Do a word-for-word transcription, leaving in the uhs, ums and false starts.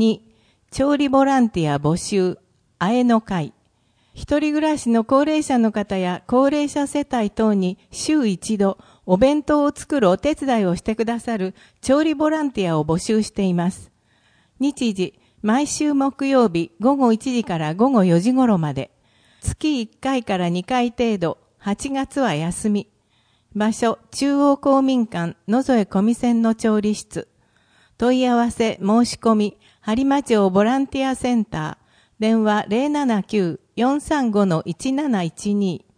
に、調理ボランティア募集、あえの会。一人暮らしの高齢者の方や高齢者世帯等に週一度お弁当を作るお手伝いをしてくださる調理ボランティアを募集しています。日時、毎週木曜日午後いちじから午後よじ頃まで。月いっかいからにかい程度、はちがつは休み。場所、中央公民館野添小見線の調理室。問い合わせ、申し込み、播磨町ボランティアセンター。電話 ゼロななきゅう よんさんご いちなないちに